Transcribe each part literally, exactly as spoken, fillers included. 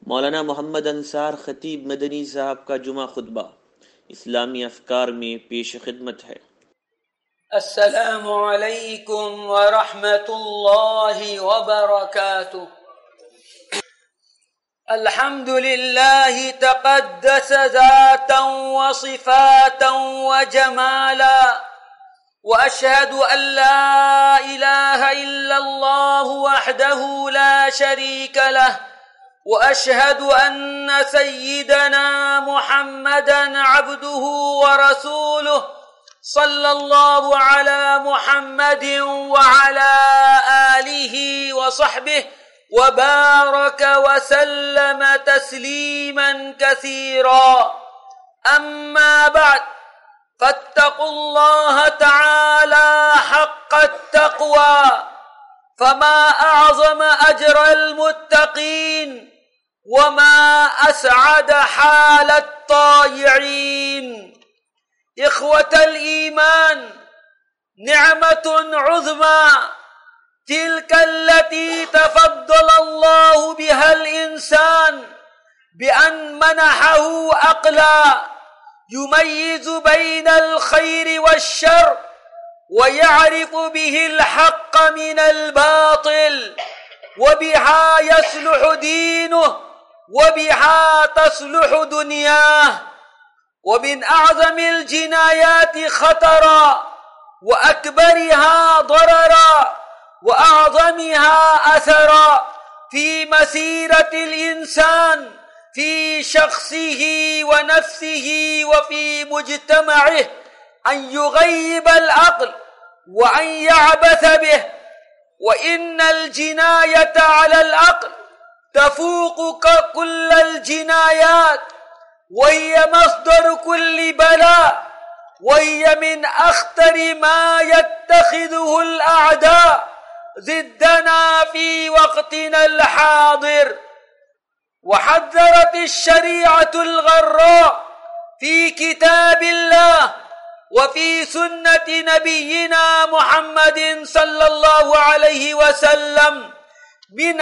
मौलाना मोहम्मद अंसार खतीब मदनी साहब का जुमा खुतबा इस्लामी अफकार में पेश खिदमत है। अस्सलामु अलैकुम व रहमतुल्लाहि व बरकातुह। अल्हम्दुलिल्लाहि तक़द्दस ज़ातन व सिफ़ातन व जमाला व अशहदु अल्ला इलाहा इल्लल्लाहु वहदहु ला शरीका लह وأشهد أن سيدنا محمدا عبده ورسوله صلى الله على محمد وعلى آله وصحبه وبارك وسلم تسليما كثيرا. أما بعد، فاتقوا الله تعالى حق التقوى، فما أعظم أجر المتقين وما أسعد حال الطائعين. إخوة الإيمان، نعمة عظمى تلك التي تفضل الله بها الإنسان بأن منحه عقلا يميز بين الخير والشر ويعرف به الحق من الباطل، وبها يصلح دينه وبها تصلح دنياه. ومن أعظم الجنايات خطرا وأكبرها ضررا وأعظمها أثرا في مسيرة الإنسان في شخصه ونفسه وفي مجتمعه أن يغيب العقل وأن يعبث به. وإن الجناية على العقل تفوق كل الجنايات، وهي مصدر كل بلاء، وهي من أخطر ما يتخذه الأعداء ضدنا في وقتنا الحاضر. وحذرت الشريعة الغراء في كتاب الله وفي سنة نبينا محمد صلى الله عليه وسلم من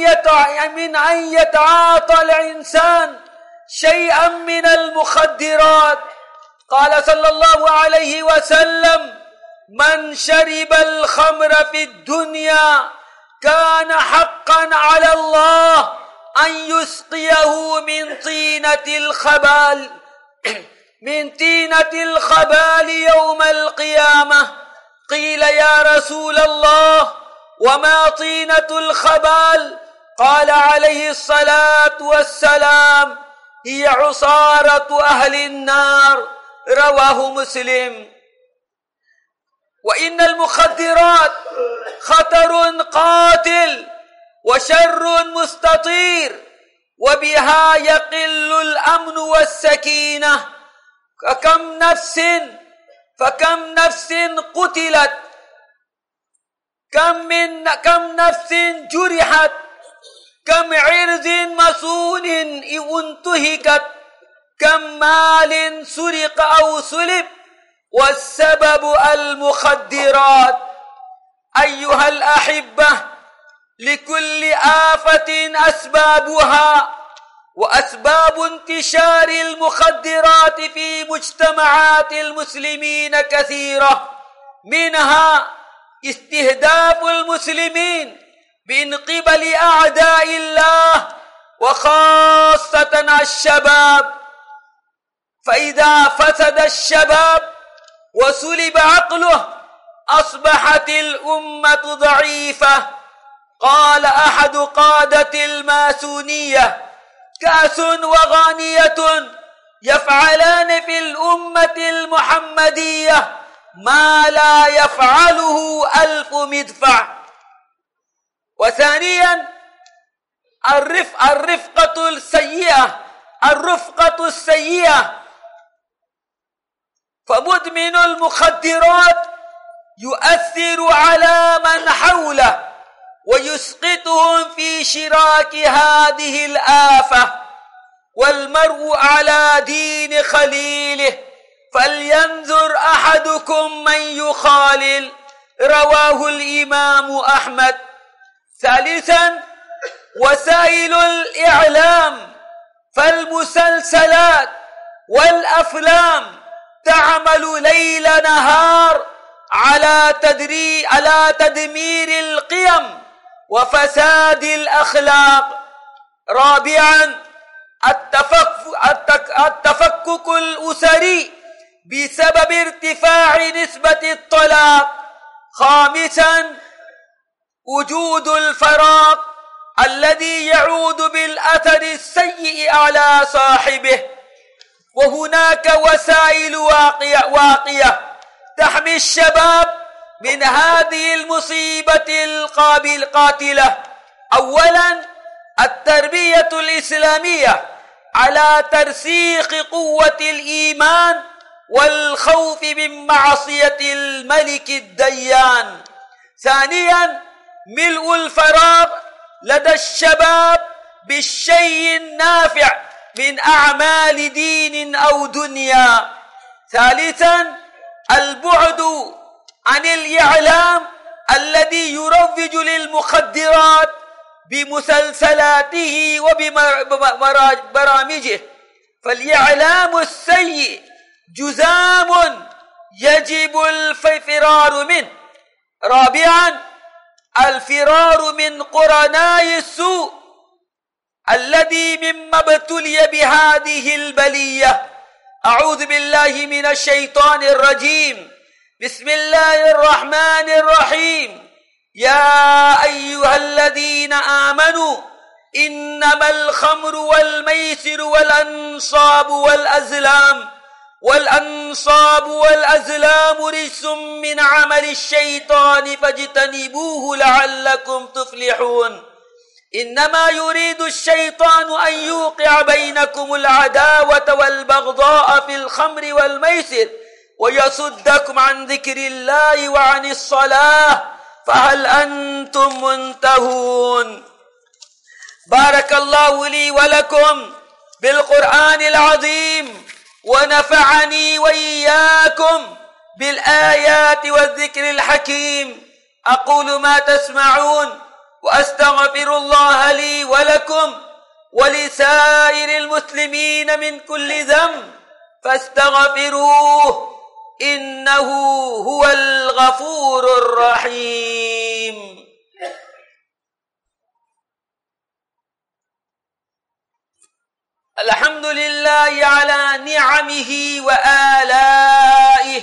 أن يتعاطى الإنسان شيئا من المخدرات. قال صلى الله عليه وسلم: من شرب الخمر في الدنيا كان حقا على الله أن يسقيه من طينة الخبال من طينة الخبال يوم القيامة. قيل: يا رسول الله، وما طينة الخبال؟ قال عليه الصلاة والسلام: هي عصارة أهل النار. رواه مسلم. وإن المخدرات خطر قاتل وشر مستطير، وبها يقل الأمن والسكينة. فكم نفس فكم نفس قتلت، كم من كم نفس جرحت، كم عرض مسون انتهكت، كم مال سرق أو سلب، والسبب المخدرات. أيها الأحبة، لكل آفة أسبابها، وأسباب انتشار المخدرات في مجتمعات المسلمين كثيرة، منها استهداف المسلمين من قبل أعداء الله وخاصة الشباب. فإذا فسد الشباب وسلب عقله أصبحت الأمة ضعيفة. قال أحد قادة الماسونية: كأس وغانية يفعلان في الأمة المحمدية ما لا يفعله ألف مدفع. وثانيا الرف الرفقة السيئة الرفقة السيئة فمدمن المخدرات يؤثر على من حوله ويسقطهم في شراك هذه الآفة. والمرء على دين خليله، فلينظر أحدكم من يخالل. رواه الإمام أحمد. ثالثا وسائل الإعلام فالمسلسلات والأفلام تعمل ليل نهار على تدري على تدمير القيم وفساد الأخلاق. رابعا التفكك الأسري بسبب ارتفاع نسبة الطلاق. خامسا وجود الفراق الذي يعود بالأثر السيء على صاحبه. وهناك وسائل واقية, واقية تحمي الشباب من هذه المصيبة القاتلة. أولا التربية الإسلامية على ترسيخ قوة الإيمان والخوف من معصية الملك الديان. ثانيا ملء الفراغ لدى الشباب بالشيء النافع من أعمال دين أو دنيا. ثالثا البعد عن الإعلام الذي يروج للمخدرات بمسلسلاته وببرامجه، فالإعلام السيء جذام يجب الفرار منه. رابعا الفرار من قرناء السوء الذي مما ابتلي بهذه البلية. أعوذ بالله من الشيطان الرجيم. بسم الله الرحمن الرحيم. يا أيها الذين آمنوا إنما الخمر والميسر والأنصاب والأزلام والأنصاب والأزلام رجس من عمل الشيطان فاجتنبوه لعلكم تفلحون. إنما يريد الشيطان أن يوقع بينكم العداوة والبغضاء في الخمر والميسر ويصدكم عن ذكر الله وعن الصلاة فهل أنتم منتهون. بارك الله لي ولكم بالقرآن العظيم ونفعني وإياكم بالآيات والذكر الحكيم. أقول ما تسمعون وأستغفر الله لي ولكم ولسائر المسلمين من كل ذنب فاستغفروه إنه هو الغفور الرحيم. الحمد لله على نعمه وآلائه،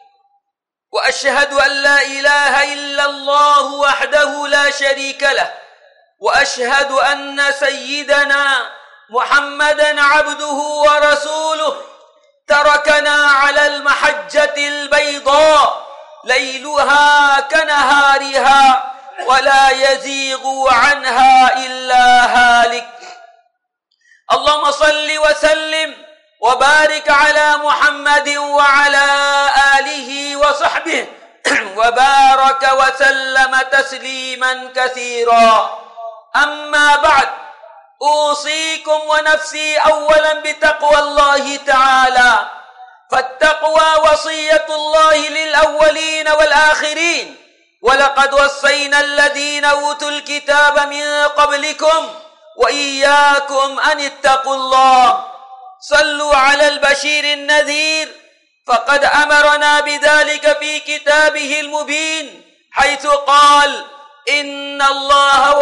وأشهد أن لا إله إلا الله وحده لا شريك له، وأشهد أن سيدنا محمدا عبده ورسوله تركنا على المحجة البيضاء ليلها كنهارها ولا يزيغ عنها إلا هالك. اللهم صل وسلم وبارك على محمد وعلى آله وصحبه وبارك وسلم تسليما كثيرا. أما بعد، أوصيكم ونفسي أولا بتقوى الله تعالى، فالتقوى وصية الله للأولين والآخرين، ولقد وصينا الذين أوتوا الكتاب من قبلكم وإياكم أن اتقوا الله. صلوا على البشير النذير، فقد أمرنا بذلك في كتابه المبين، حيث قال: إن الله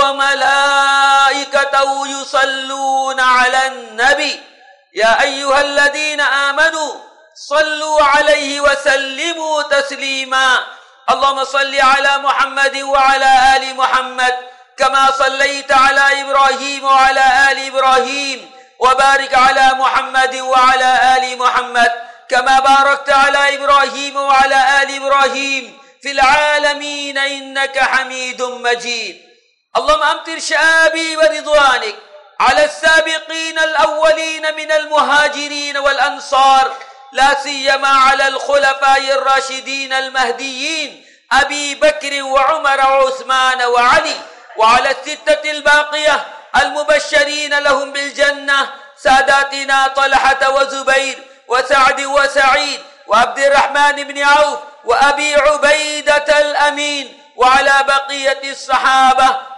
وملائكته يصلون على النبي يا أيها الذين آمنوا صلوا عليه وسلموا تسليما. اللهم صل على محمد وعلى آل محمد كما صليت على إبراهيم وعلى آل إبراهيم، وبارك على محمد وعلى آل محمد كما باركت على إبراهيم وعلى آل إبراهيم في العالمين إنك حميد مجيد. اللهم أمطر شآبي ورضوانك على السابقين الأولين من المهاجرين والأنصار، لا سيما على الخلفاء الراشدين المهديين أبي بكر وعمر وعثمان وعلي، وعلى الستة الباقية المبشرين لهم بالجنة، ساداتنا طلحة وزبير وسعد وسعيد وعبد الرحمن بن عوف وأبي عبيدة الأمين، وعلى بقية الصحابة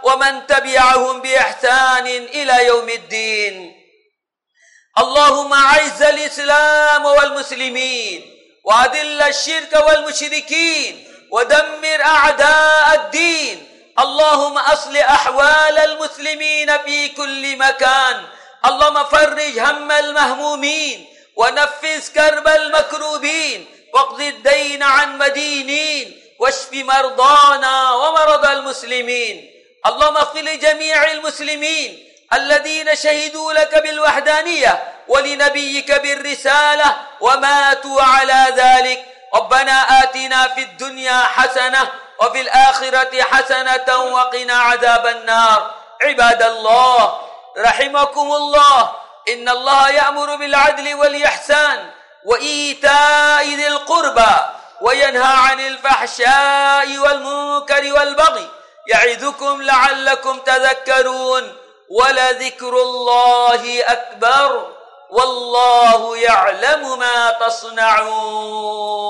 ومن تبعهم بإحسان إلى يوم الدين. اللهم أعز الإسلام والمسلمين وأذل الشرك والمشركين ودمر أعداء الدين. اللهم أصلح أحوال المسلمين في كل مكان. اللهم فرج هم المهمومين ونفس كرب المكروبين واقض الدين عن مدينين واشف مرضانا ومرضى المسلمين. اللهم اغفر لجميع المسلمين الذين شهدوا لك بالوحدانية ولنبيك بالرسالة وماتوا على ذلك. ربنا آتنا في الدنيا حسنة وفي الآخرة حسنة وقنا عذاب النار. عباد الله رحمكم الله، إن الله يأمر بالعدل والإحسان وإيتاء ذي القربى وينهى عن الفحشاء والمنكر والبغي يعظكم لعلكم تذكرون. ولذكر الله أكبر والله يعلم ما تصنعون.